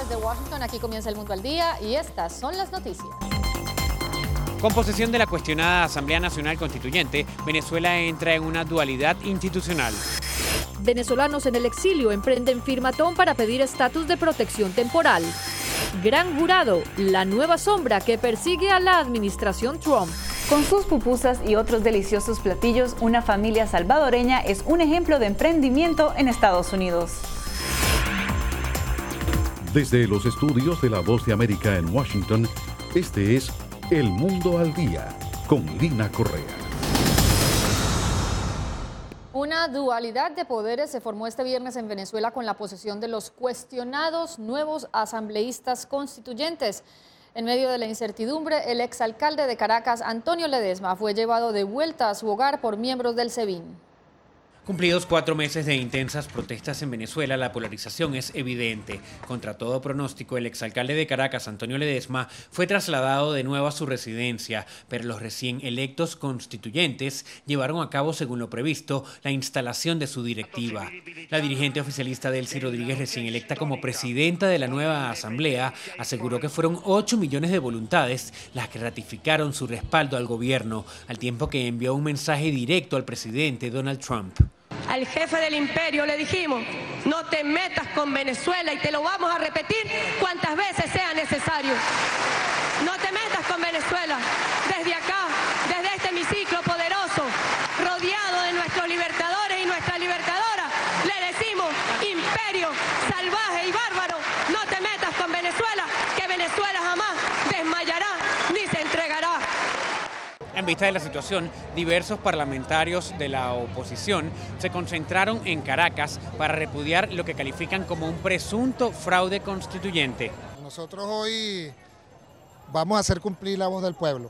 desde Washington, aquí comienza El Mundo al Día y estas son las noticias. Con posesión de la cuestionada Asamblea Nacional Constituyente, Venezuela entra en una dualidad institucional. Venezolanos en el exilio emprenden firmatón para pedir estatus de protección temporal. Gran Jurado, la nueva sombra que persigue a la administración Trump. Con sus pupusas y otros deliciosos platillos, una familia salvadoreña es un ejemplo de emprendimiento en Estados Unidos. Desde los estudios de La Voz de América en Washington, este es El Mundo al Día, con Lina Correa. Una dualidad de poderes se formó este viernes en Venezuela con la posesión de los cuestionados nuevos asambleístas constituyentes. En medio de la incertidumbre, el exalcalde de Caracas, Antonio Ledesma, fue llevado de vuelta a su hogar por miembros del SEBIN. Cumplidos 4 meses de intensas protestas en Venezuela, la polarización es evidente. Contra todo pronóstico, el exalcalde de Caracas, Antonio Ledesma, fue trasladado de nuevo a su residencia, pero los recién electos constituyentes llevaron a cabo, según lo previsto, la instalación de su directiva. La dirigente oficialista Delcy Rodríguez, recién electa como presidenta de la nueva asamblea, aseguró que fueron 8 millones de voluntades las que ratificaron su respaldo al gobierno, al tiempo que envió un mensaje directo al presidente Donald Trump. Al jefe del imperio le dijimos, no te metas con Venezuela y te lo vamos a repetir cuantas veces sea necesario. No te metas con Venezuela. Desde acá, desde este hemiciclo poderoso, rodeado de nuestros libertadores y nuestra libertadora, le decimos, imperio salvaje y bárbaro, no te metas con Venezuela, que Venezuela jamás desmayará ni se entregará. En vista de la situación, diversos parlamentarios de la oposición se concentraron en Caracas para repudiar lo que califican como un presunto fraude constituyente. Nosotros hoy vamos a hacer cumplir la voz del pueblo.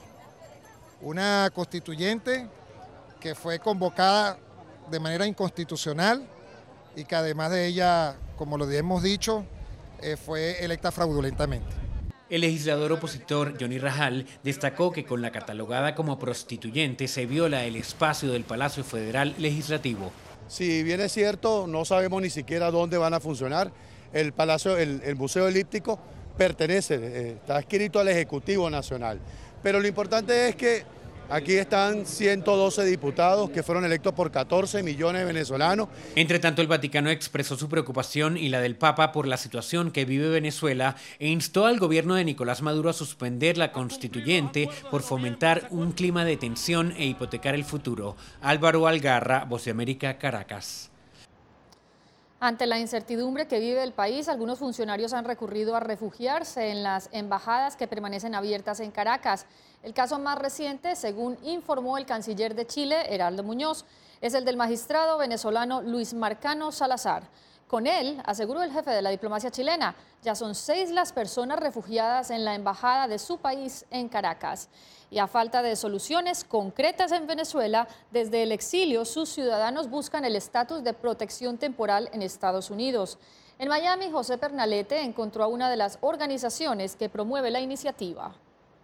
Una constituyente que fue convocada de manera inconstitucional y que además de ella, como lo hemos dicho, fue electa fraudulentamente. El legislador opositor Johnny Rajal destacó que con la catalogada como prostituyente se viola el espacio del Palacio Federal Legislativo. Si bien es cierto, no sabemos ni siquiera dónde van a funcionar. El Palacio, el Museo Elíptico pertenece, está adscrito al Ejecutivo Nacional. Pero lo importante es que aquí están 112 diputados que fueron electos por 14 millones de venezolanos. Entre tanto, el Vaticano expresó su preocupación y la del Papa por la situación que vive Venezuela e instó al gobierno de Nicolás Maduro a suspender la constituyente por fomentar un clima de tensión e hipotecar el futuro. Álvaro Algarra, Voz de América, Caracas. Ante la incertidumbre que vive el país, algunos funcionarios han recurrido a refugiarse en las embajadas que permanecen abiertas en Caracas. El caso más reciente, según informó el canciller de Chile, Heraldo Muñoz, es el del magistrado venezolano Luis Marcano Salazar. Con él, aseguró el jefe de la diplomacia chilena, ya son 6 las personas refugiadas en la embajada de su país en Caracas. Y a falta de soluciones concretas en Venezuela, desde el exilio sus ciudadanos buscan el estatus de protección temporal en Estados Unidos. En Miami, José Pernalete encontró a una de las organizaciones que promueve la iniciativa.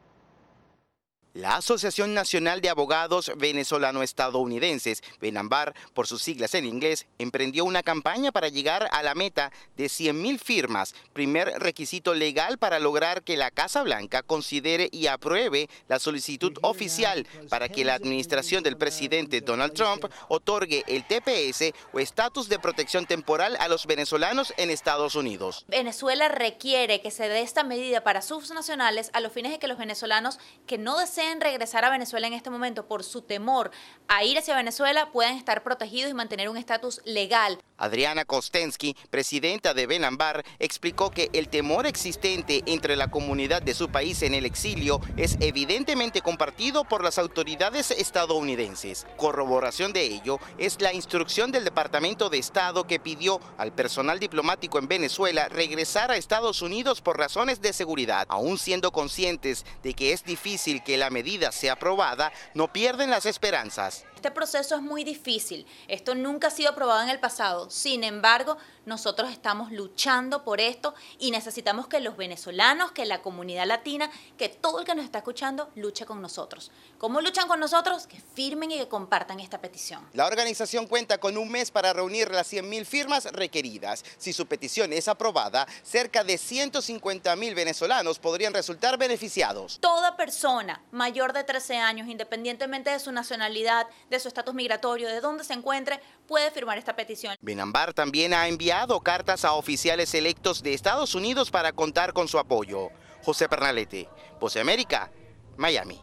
La Asociación Nacional de Abogados Venezolano-Estadounidenses, Benambar, por sus siglas en inglés, emprendió una campaña para llegar a la meta de 100.000 firmas, primer requisito legal para lograr que la Casa Blanca considere y apruebe la solicitud oficial para que la administración del presidente Donald Trump otorgue el TPS o estatus de protección temporal a los venezolanos en Estados Unidos. Venezuela requiere que se dé esta medida para sus nacionales a los fines de que los venezolanos que no deseen regresar a Venezuela en este momento por su temor a ir hacia Venezuela puedan estar protegidos y mantener un estatus legal. Adriana Kostensky, presidenta de Benambar, explicó que el temor existente entre la comunidad de su país en el exilio es evidentemente compartido por las autoridades estadounidenses. Corroboración de ello es la instrucción del Departamento de Estado que pidió al personal diplomático en Venezuela regresar a Estados Unidos por razones de seguridad. Aún siendo conscientes de que es difícil que la medida sea aprobada, no pierden las esperanzas. Este proceso es muy difícil, esto nunca ha sido aprobado en el pasado, sin embargo, nosotros estamos luchando por esto y necesitamos que los venezolanos, que la comunidad latina, que todo el que nos está escuchando luche con nosotros. ¿Cómo luchan con nosotros? Que firmen y que compartan esta petición. La organización cuenta con un mes para reunir las 100.000 firmas requeridas. Si su petición es aprobada, cerca de 150.000 venezolanos podrían resultar beneficiados. Toda persona mayor de 13 años, independientemente de su nacionalidad, de su estatus migratorio, de dónde se encuentre, puede firmar esta petición. Benambar también ha enviado cartas a oficiales electos de Estados Unidos para contar con su apoyo. José Pernalete, Voz de América, Miami.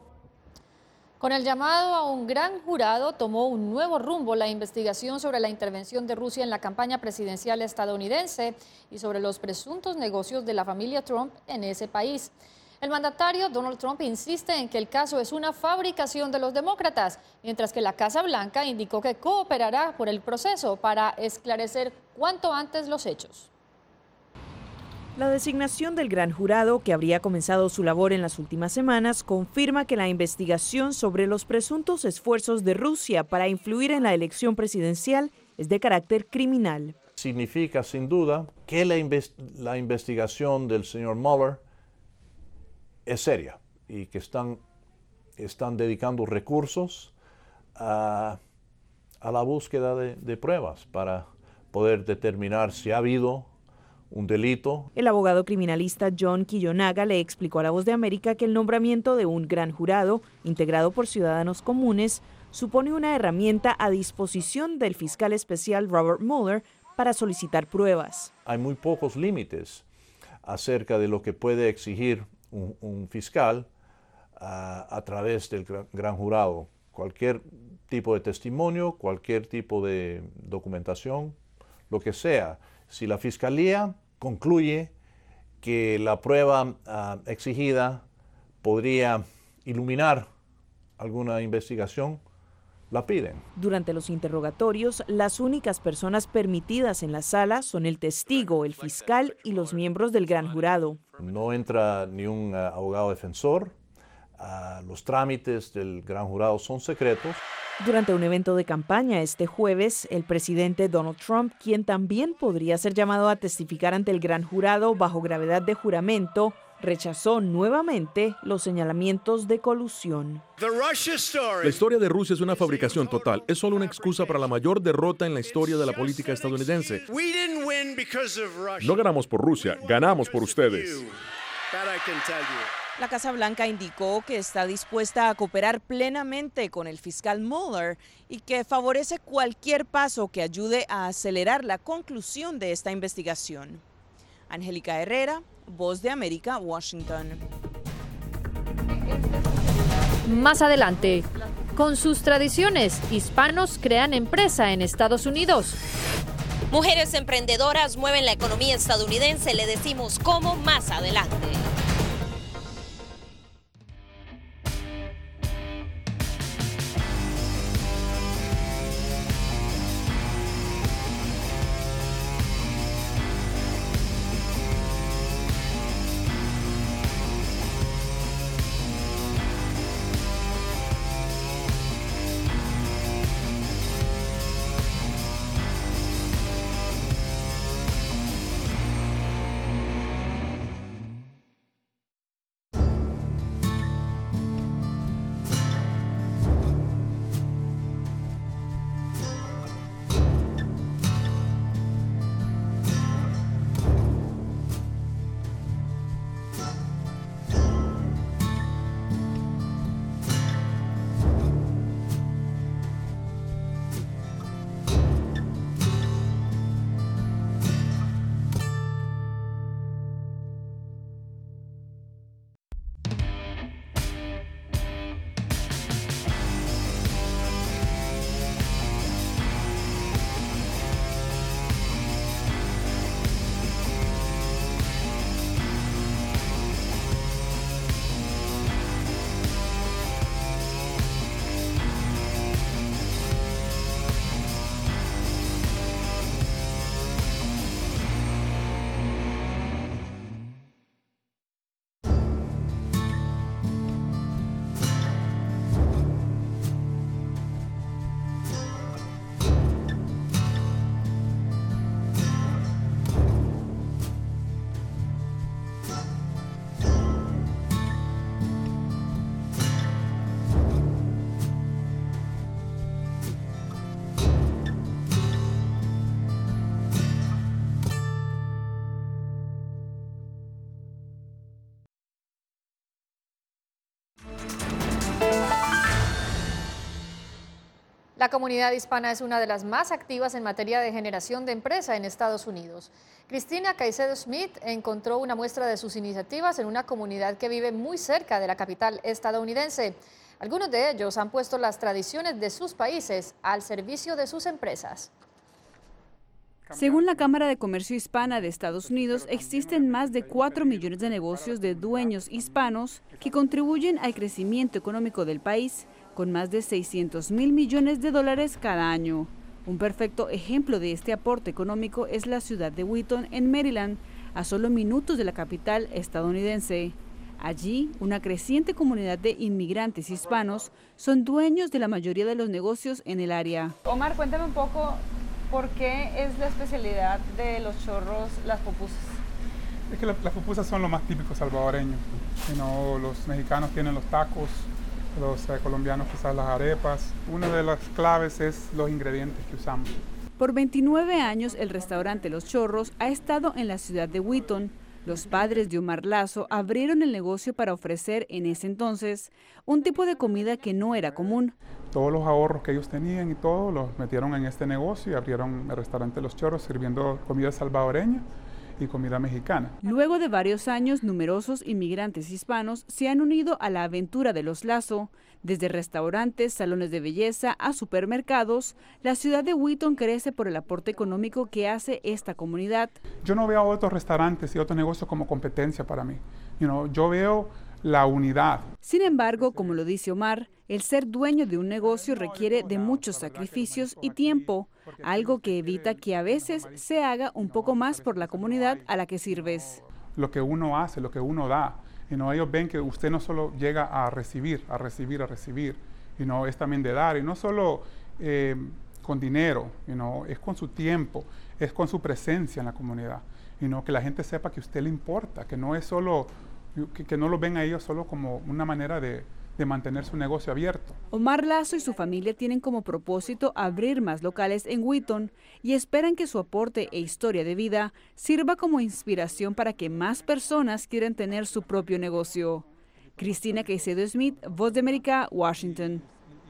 Con el llamado a un gran jurado, tomó un nuevo rumbo la investigación sobre la intervención de Rusia en la campaña presidencial estadounidense y sobre los presuntos negocios de la familia Trump en ese país. El mandatario Donald Trump insiste en que el caso es una fabricación de los demócratas, mientras que la Casa Blanca indicó que cooperará por el proceso para esclarecer cuanto antes los hechos. La designación del gran jurado, que habría comenzado su labor en las últimas semanas, confirma que la investigación sobre los presuntos esfuerzos de Rusia para influir en la elección presidencial es de carácter criminal. Significa sin duda que la investigación del señor Mueller es seria y que están dedicando recursos a la búsqueda de pruebas para poder determinar si ha habido un delito. El abogado criminalista John Kiyonaga le explicó a La Voz de América que el nombramiento de un gran jurado, integrado por ciudadanos comunes, supone una herramienta a disposición del fiscal especial Robert Mueller para solicitar pruebas. Hay muy pocos límites acerca de lo que puede exigir un fiscal a través del gran jurado. Cualquier tipo de testimonio, cualquier tipo de documentación, lo que sea. Si la fiscalía concluye que la prueba exigida podría iluminar alguna investigación, la piden. Durante los interrogatorios, las únicas personas permitidas en la sala son el testigo, el fiscal y los miembros del gran jurado. No entra ni un abogado defensor. Los trámites del gran jurado son secretos. Durante un evento de campaña este jueves, el presidente Donald Trump, quien también podría ser llamado a testificar ante el gran jurado bajo gravedad de juramento, rechazó nuevamente los señalamientos de colusión. La historia de Rusia es una fabricación total. Es solo una excusa para la mayor derrota en la historia de la política estadounidense. No ganamos por Rusia, ganamos por ustedes. La Casa Blanca indicó que está dispuesta a cooperar plenamente con el fiscal Mueller y que favorece cualquier paso que ayude a acelerar la conclusión de esta investigación. Angélica Herrera, Voz de América, Washington. Más adelante, con sus tradiciones, hispanos crean empresa en Estados Unidos. Mujeres emprendedoras mueven la economía estadounidense, le decimos cómo más adelante. La comunidad hispana es una de las más activas en materia de generación de empresa en Estados Unidos. Cristina Caicedo Smith encontró una muestra de sus iniciativas en una comunidad que vive muy cerca de la capital estadounidense. Algunos de ellos han puesto las tradiciones de sus países al servicio de sus empresas. Según la Cámara de Comercio Hispana de Estados Unidos, existen más de 4 millones de negocios de dueños hispanos que contribuyen al crecimiento económico del país, con más de 600.000 millones de dólares cada año. Un perfecto ejemplo de este aporte económico es la ciudad de Wheaton, en Maryland, a solo minutos de la capital estadounidense. Allí, una creciente comunidad de inmigrantes hispanos son dueños de la mayoría de los negocios en el área. Omar, cuéntame un poco por qué es la especialidad de los chorros las pupusas. Es que las pupusas son lo más típico salvadoreño. Los mexicanos tienen los tacos, los colombianos quizás las arepas. Una de las claves es los ingredientes que usamos. Por 29 años, el restaurante Los Chorros ha estado en la ciudad de Wheaton. Los padres de Omar Lazo abrieron el negocio para ofrecer en ese entonces un tipo de comida que no era común. Todos los ahorros que ellos tenían y todo los metieron en este negocio y abrieron el restaurante Los Chorros sirviendo comida salvadoreña y comida mexicana. Luego de varios años, numerosos inmigrantes hispanos se han unido a la aventura de los Lazo. Desde restaurantes, salones de belleza a supermercados, la ciudad de Wheaton crece por el aporte económico que hace esta comunidad. Yo no veo a otros restaurantes y otros negocios como competencia para mí. Yo veo la unidad. Sin embargo, como lo dice Omar, el ser dueño de un negocio requiere de muchos sacrificios y tiempo, algo que evita que a veces se haga un poco más por la comunidad a la que sirves. Lo que uno hace, lo que uno da. Ellos ven que usted no solo llega a recibir, es también de dar, y no solo con dinero, es con su tiempo, es con su presencia en la comunidad, que la gente sepa que a usted le importa, que no es solo, que no lo ven a ellos solo como una manera de mantener su negocio abierto. Omar Lazo y su familia tienen como propósito abrir más locales en Wheaton y esperan que su aporte e historia de vida sirva como inspiración para que más personas quieran tener su propio negocio. Cristina Caicedo Smith, Voz de América, Washington.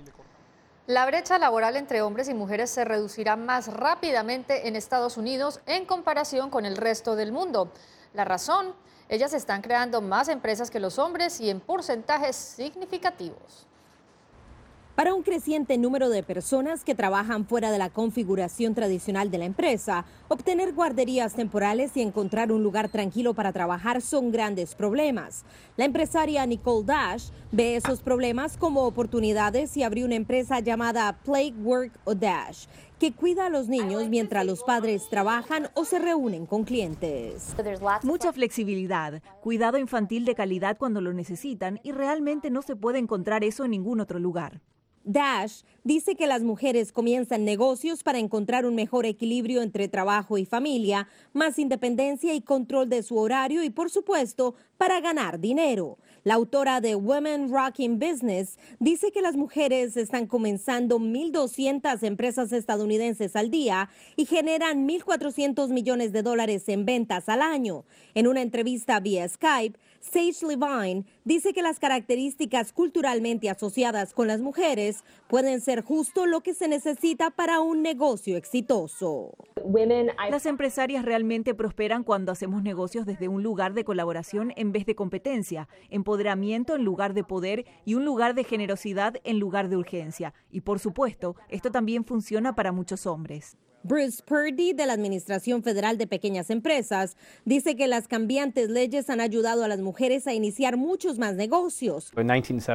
La brecha laboral entre hombres y mujeres se reducirá más rápidamente en Estados Unidos en comparación con el resto del mundo. La razón: ellas están creando más empresas que los hombres y en porcentajes significativos. Para un creciente número de personas que trabajan fuera de la configuración tradicional de la empresa, obtener guarderías temporales y encontrar un lugar tranquilo para trabajar son grandes problemas. La empresaria Nicole Dash ve esos problemas como oportunidades y abrió una empresa llamada Play, Work o Dash, que cuida a los niños mientras los padres trabajan o se reúnen con clientes. Mucha flexibilidad, cuidado infantil de calidad cuando lo necesitan y realmente no se puede encontrar eso en ningún otro lugar. Dash dice que las mujeres comienzan negocios para encontrar un mejor equilibrio entre trabajo y familia, más independencia y control de su horario y, por supuesto, para ganar dinero. La autora de Women Rocking Business dice que las mujeres están comenzando 1.200 empresas estadounidenses al día y generan $1.400 millones en ventas al año. En una entrevista vía Skype, Sage Levine dice que las características culturalmente asociadas con las mujeres pueden ser justo lo que se necesita para un negocio exitoso. Las empresarias realmente prosperan cuando hacemos negocios desde un lugar de colaboración en vez de competencia, empoderamiento en lugar de poder y un lugar de generosidad en lugar de urgencia. Y por supuesto, esto también funciona para muchos hombres. Bruce Purdy, de la Administración Federal de Pequeñas Empresas, dice que las cambiantes leyes han ayudado a las mujeres a iniciar muchos más negocios. En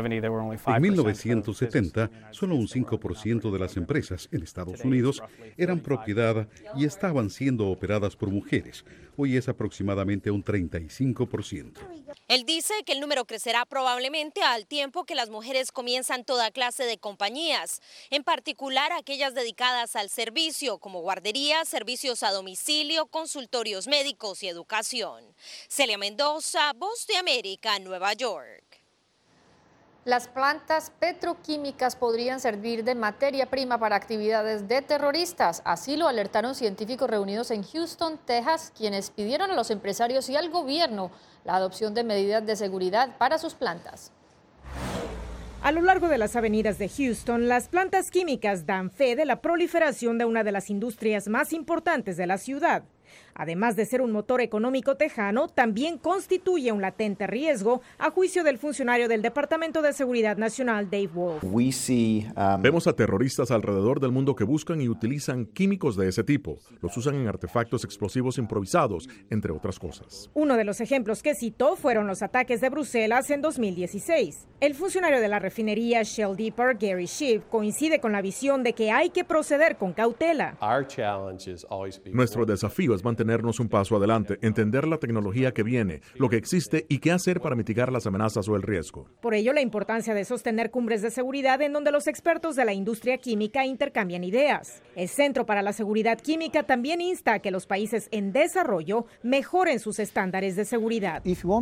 1970, solo un 5% de las empresas en Estados Unidos eran propiedad y estaban siendo operadas por mujeres. Hoy es aproximadamente un 35%. Él dice que el número crecerá probablemente al tiempo que las mujeres comienzan toda clase de compañías, en particular aquellas dedicadas al servicio, como guarderías, servicios a domicilio, consultorios médicos y educación. Celia Mendoza, Voz de América, Nueva York. Las plantas petroquímicas podrían servir de materia prima para actividades de terroristas. Así lo alertaron científicos reunidos en Houston, Texas, quienes pidieron a los empresarios y al gobierno la adopción de medidas de seguridad para sus plantas. A lo largo de las avenidas de Houston, las plantas químicas dan fe de la proliferación de una de las industrias más importantes de la ciudad. Además de ser un motor económico tejano, también constituye un latente riesgo, a juicio del funcionario del Departamento de Seguridad Nacional, Dave Wolf. Vemos a terroristas alrededor del mundo que buscan y utilizan químicos de ese tipo. Los usan en artefactos explosivos improvisados, entre otras cosas. Uno de los ejemplos que citó fueron los ataques de Bruselas en 2016. El funcionario de la refinería Shell Depot, Gary Schiff, coincide con la visión de que hay que proceder con cautela. Nuestro desafío es mantenernos un paso adelante, entender la tecnología que viene, lo que existe y qué hacer para mitigar las amenazas o el riesgo. Por ello, la importancia de sostener cumbres de seguridad en donde los expertos de la industria química intercambian ideas. El Centro para la Seguridad Química también insta a que los países en desarrollo mejoren sus estándares de seguridad.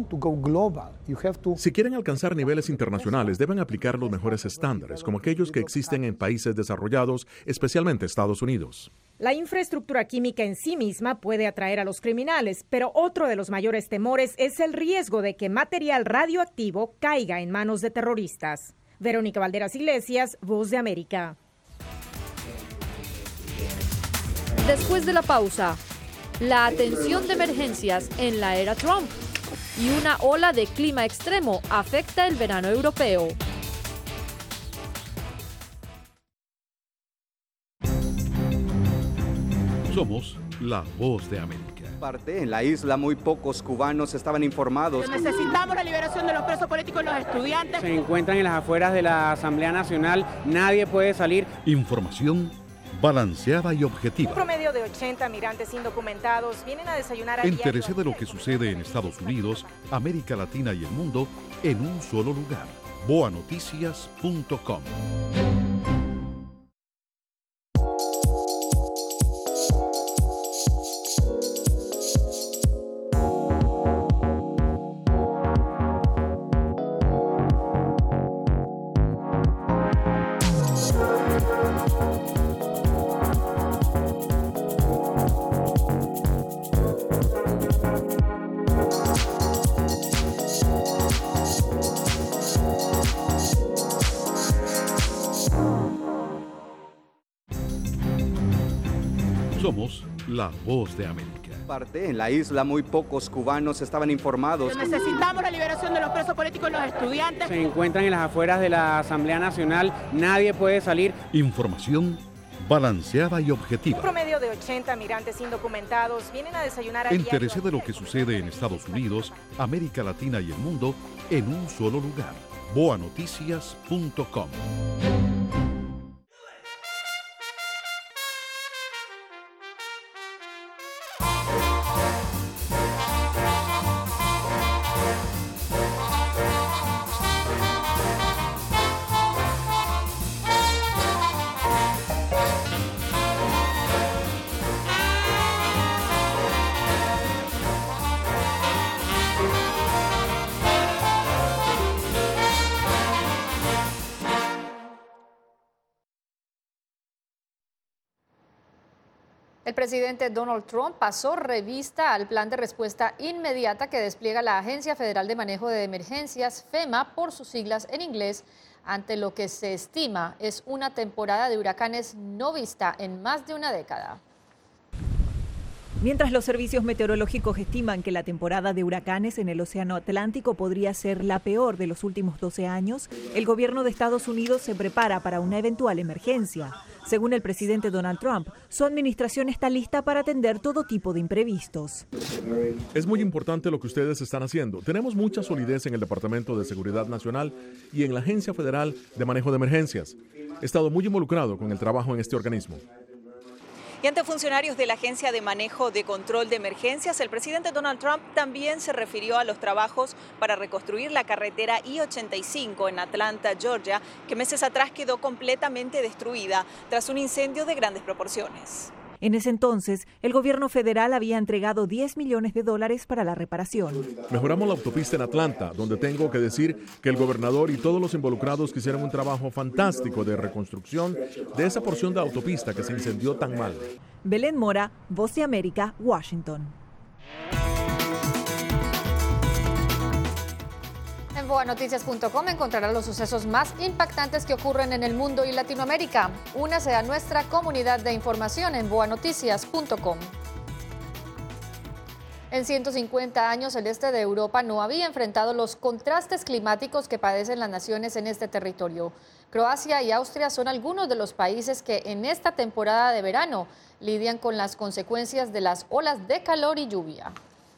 Si quieren alcanzar niveles internacionales, deben aplicar los mejores estándares, como aquellos que existen en países desarrollados, especialmente Estados Unidos. La infraestructura química en sí misma puede atraer a los criminales, pero otro de los mayores temores es el riesgo de que material radioactivo caiga en manos de terroristas. Verónica Valderas Iglesias, Voz de América. Después de la pausa, la atención de emergencias en la era Trump y una ola de clima extremo afecta el verano europeo. Somos la Voz de América. En la isla muy pocos cubanos estaban informados. Necesitamos la liberación de los presos políticos y los estudiantes. Se encuentran en las afueras de la Asamblea Nacional, nadie puede salir. Información balanceada y objetiva. Un promedio de 80 migrantes indocumentados vienen a desayunar a diario. Entérese de lo que sucede en Estados Unidos, América Latina y el mundo en un solo lugar. boanoticias.com. Somos la Voz de América. En la isla muy pocos cubanos estaban informados. Necesitamos la liberación de los presos políticos y los estudiantes. Se encuentran en las afueras de la Asamblea Nacional, nadie puede salir. Información balanceada y objetiva. Un promedio de 80 migrantes indocumentados vienen a desayunar a diario. Entérese de lo que sucede en Estados Unidos, América Latina y el mundo en un solo lugar. boanoticias.com. El presidente Donald Trump pasó revista al plan de respuesta inmediata que despliega la Agencia Federal de Manejo de Emergencias, FEMA, por sus siglas en inglés, ante lo que se estima es una temporada de huracanes no vista en más de una década. Mientras los servicios meteorológicos estiman que la temporada de huracanes en el Océano Atlántico podría ser la peor de los últimos 12 años, el gobierno de Estados Unidos se prepara para una eventual emergencia. Según el presidente Donald Trump, su administración está lista para atender todo tipo de imprevistos. Es muy importante lo que ustedes están haciendo. Tenemos mucha solidez en el Departamento de Seguridad Nacional y en la Agencia Federal de Manejo de Emergencias. He estado muy involucrado con el trabajo en este organismo. Y ante funcionarios de la Agencia de Manejo de Control de Emergencias, el presidente Donald Trump también se refirió a los trabajos para reconstruir la carretera I-85 en Atlanta, Georgia, que meses atrás quedó completamente destruida tras un incendio de grandes proporciones. En ese entonces, el gobierno federal había entregado $10 millones para la reparación. Mejoramos la autopista en Atlanta, donde tengo que decir que el gobernador y todos los involucrados hicieron un trabajo fantástico de reconstrucción de esa porción de autopista que se incendió tan mal. Belén Mora, Voz de América, Washington. En boanoticias.com encontrará los sucesos más impactantes que ocurren en el mundo y Latinoamérica. Únase a nuestra comunidad de información en boanoticias.com. En 150 años, el este de Europa no había enfrentado los contrastes climáticos que padecen las naciones en este territorio. Croacia y Austria son algunos de los países que en esta temporada de verano lidian con las consecuencias de las olas de calor y lluvia.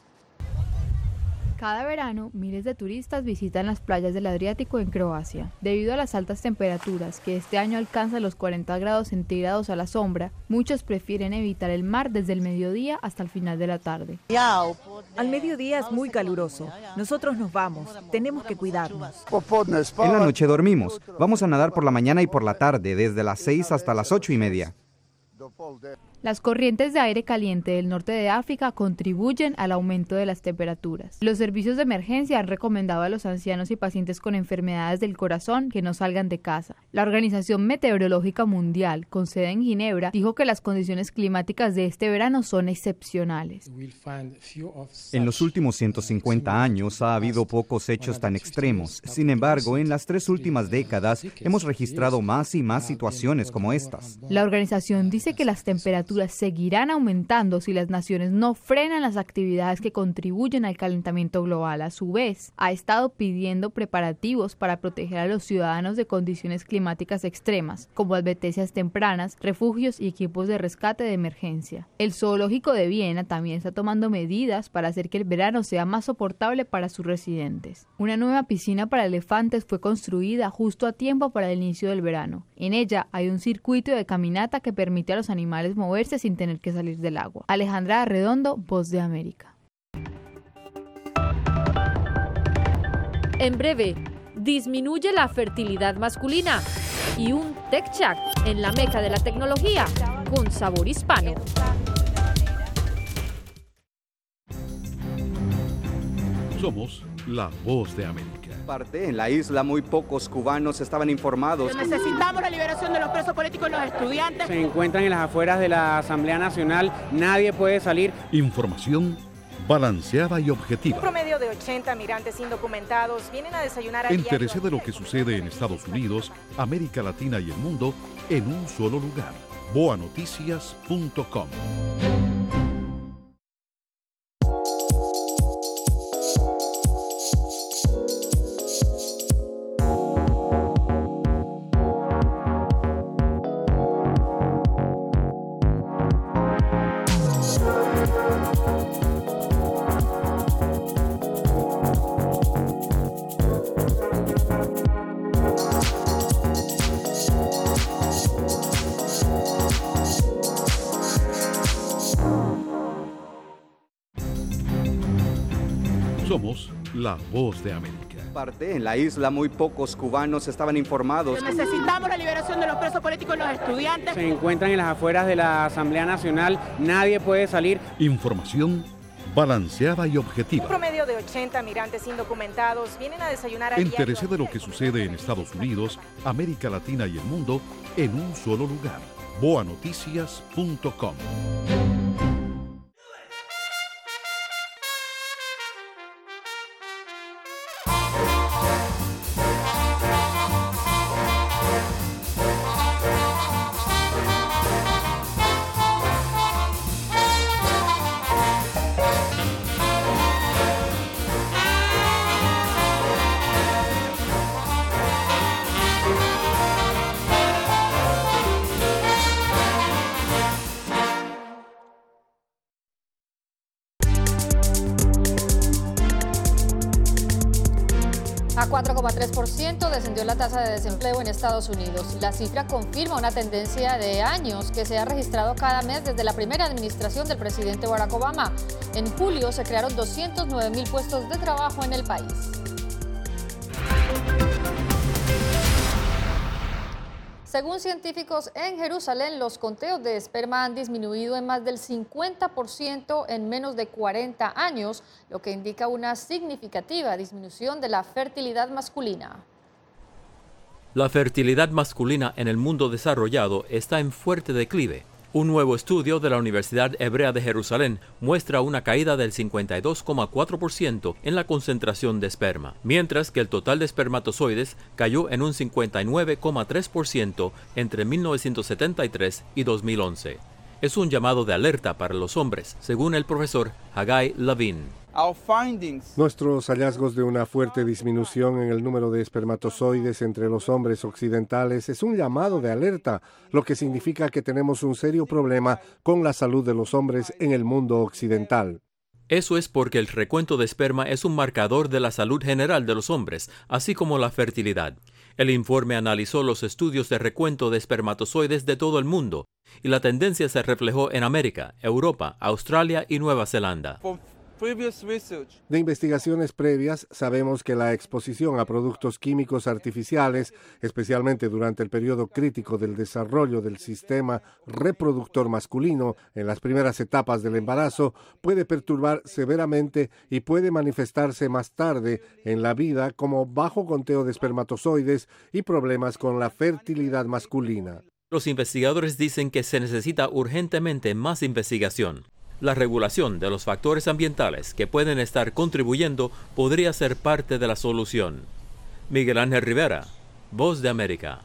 Cada verano, miles de turistas visitan las playas del Adriático en Croacia. Debido a las altas temperaturas, que este año alcanzan los 40 grados centígrados a la sombra, muchos prefieren evitar el mar desde el mediodía hasta el final de la tarde. Al mediodía es muy caluroso. Nosotros nos vamos. Tenemos que cuidarnos. En la noche dormimos. Vamos a nadar por la mañana y por la tarde, desde las 6 hasta las 8:30. Las corrientes de aire caliente del norte de África contribuyen al aumento de las temperaturas. Los servicios de emergencia han recomendado a los ancianos y pacientes con enfermedades del corazón que no salgan de casa. La Organización Meteorológica Mundial, con sede en Ginebra, dijo que las condiciones climáticas de este verano son excepcionales. En los últimos 150 años ha habido pocos hechos tan extremos. Sin embargo, en las 3 últimas décadas hemos registrado más y más situaciones como estas. La organización dice que las temperaturas seguirán aumentando si las naciones no frenan las actividades que contribuyen al calentamiento global. A su vez, ha estado pidiendo preparativos para proteger a los ciudadanos de condiciones climáticas extremas, como advertencias tempranas, refugios y equipos de rescate de emergencia. El Zoológico de Viena también está tomando medidas para hacer que el verano sea más soportable para sus residentes. Una nueva piscina para elefantes fue construida justo a tiempo para el inicio del verano. En ella hay un circuito de caminata que permite a los animales moverse sin tener que salir del agua. Alejandra Arredondo, Voz de América. En breve, disminuye la fertilidad masculina y un Tech Chat en la meca de la tecnología con sabor hispano. Somos la Voz de América. En la isla muy pocos cubanos estaban informados. Necesitamos la liberación de los presos políticos y los estudiantes. Se encuentran en las afueras de la Asamblea Nacional, nadie puede salir. Información balanceada y objetiva. Un promedio de 80 migrantes indocumentados vienen a desayunar a diario. Entérese de lo que sucede en Estados Unidos, América Latina y el mundo en un solo lugar. boanoticias.com. Somos la Voz de América. En la isla muy pocos cubanos estaban informados. Necesitamos la liberación de los presos políticos y los estudiantes. Se encuentran en las afueras de la Asamblea Nacional, nadie puede salir. Información balanceada y objetiva. Un promedio de 80 migrantes indocumentados vienen a desayunar a diario. Entérese de lo que sucede en Estados Unidos, América Latina y el mundo en un solo lugar. boanoticias.com. A 4,3% descendió la tasa de desempleo en Estados Unidos. La cifra confirma una tendencia de años que se ha registrado cada mes desde la primera administración del presidente Barack Obama. En julio se crearon 209,000 puestos de trabajo en el país. Según científicos en Jerusalén, los conteos de esperma han disminuido en más del 50% en menos de 40 años, lo que indica una significativa disminución de la fertilidad masculina. La fertilidad masculina en el mundo desarrollado está en fuerte declive. Un nuevo estudio de la Universidad Hebrea de Jerusalén muestra una caída del 52,4% en la concentración de esperma, mientras que el total de espermatozoides cayó en un 59,3% entre 1973 y 2011. Es un llamado de alerta para los hombres, según el profesor Haggai Lavin. Nuestros hallazgos de una fuerte disminución en el número de espermatozoides entre los hombres occidentales es un llamado de alerta, lo que significa que tenemos un serio problema con la salud de los hombres en el mundo occidental. Eso es porque el recuento de esperma es un marcador de la salud general de los hombres, así como la fertilidad. El informe analizó los estudios de recuento de espermatozoides de todo el mundo, y la tendencia se reflejó en América, Europa, Australia y Nueva Zelanda. De investigaciones previas, sabemos que la exposición a productos químicos artificiales, especialmente durante el periodo crítico del desarrollo del sistema reproductor masculino en las primeras etapas del embarazo, puede perturbar severamente y puede manifestarse más tarde en la vida como bajo conteo de espermatozoides y problemas con la fertilidad masculina. Los investigadores dicen que se necesita urgentemente más investigación. La regulación de los factores ambientales que pueden estar contribuyendo podría ser parte de la solución. Miguel Ángel Rivera, Voz de América.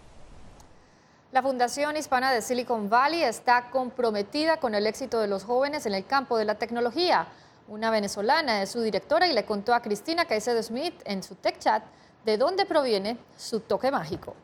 La Fundación Hispana de Silicon Valley está comprometida con el éxito de los jóvenes en el campo de la tecnología. Una venezolana es su directora y le contó a Cristina Caicedo Smith en su Tech Chat de dónde proviene su toque mágico.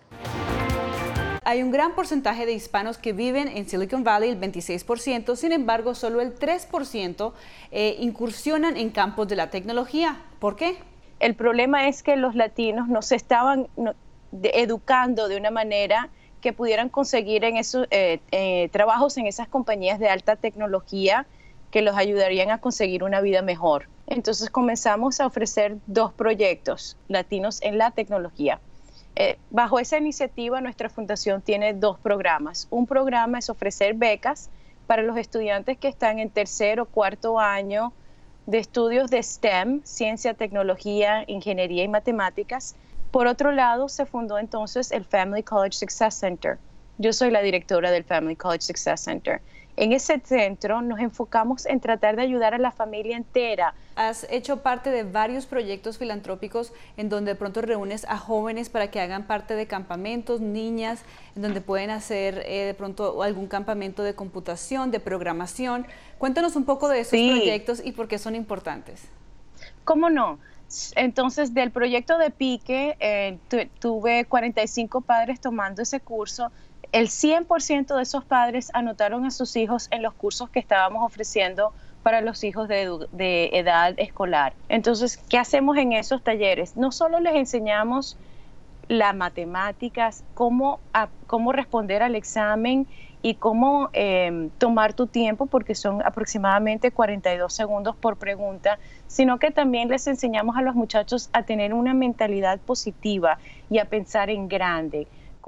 Hay un gran porcentaje de hispanos que viven en Silicon Valley, el 26%, sin embargo, solo el 3% incursionan en campos de la tecnología. ¿Por qué? El problema es que los latinos no se estaban educando de una manera que pudieran conseguir en esos trabajos en esas compañías de alta tecnología que los ayudarían a conseguir una vida mejor. Entonces comenzamos a ofrecer 2 proyectos, Latinos en la Tecnología. Bajo esa iniciativa, nuestra fundación tiene 2 programas. Un programa es ofrecer becas para los estudiantes que están en 3er o 4º año de estudios de STEM, ciencia, tecnología, ingeniería y matemáticas. Por otro lado, se fundó entonces el Family College Success Center. Yo soy la directora del Family College Success Center. En ese centro nos enfocamos en tratar de ayudar a la familia entera. Has hecho parte de varios proyectos filantrópicos en donde de pronto reúnes a jóvenes para que hagan parte de campamentos, niñas, en donde pueden hacer de pronto algún campamento de computación, de programación. Cuéntanos un poco de esos proyectos y por qué son importantes. ¿Cómo no? Entonces, del proyecto de Pique, tuve 45 padres tomando ese curso. El 100% de esos padres anotaron a sus hijos en los cursos que estábamos ofreciendo para los hijos de edad escolar. Entonces, ¿qué hacemos en esos talleres? No solo les enseñamos las matemáticas, cómo responder al examen y cómo tomar tu tiempo, porque son aproximadamente 42 segundos por pregunta, sino que también les enseñamos a los muchachos a tener una mentalidad positiva y a pensar en grande.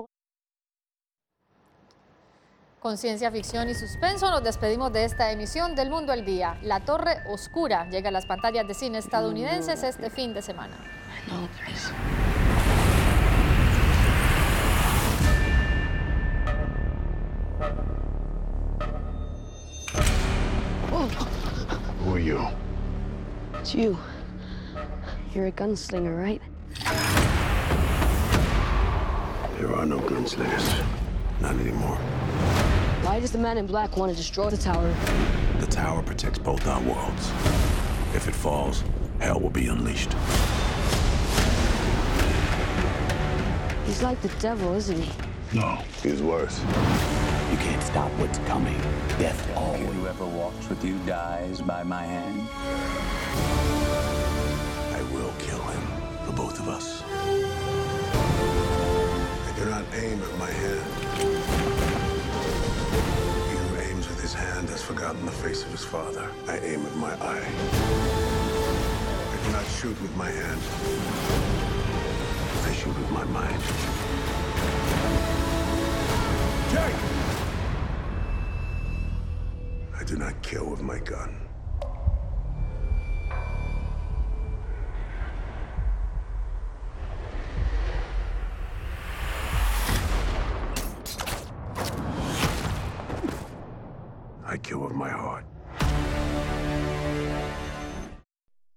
Con ciencia ficción y suspenso nos despedimos de esta emisión del Mundo al Día. La Torre Oscura llega a las pantallas de cine estadounidenses este fin de semana. Who are you? It's you. You're a gunslinger, right? There are no gunslingers. Not anymore. Why does the man in black want to destroy the tower? The tower protects both our worlds. If it falls, hell will be unleashed. He's like the devil, isn't he? No, he's worse. You can't stop what's coming. Death always. Whoever walks with you dies by my hand. I will kill him for both of us. I do not aim at my hand. He who aims with his hand has forgotten the face of his father. I aim with my eye. I do not shoot with my hand. I shoot with my mind. Jake! I do not kill with my gun. vacuum of my heart.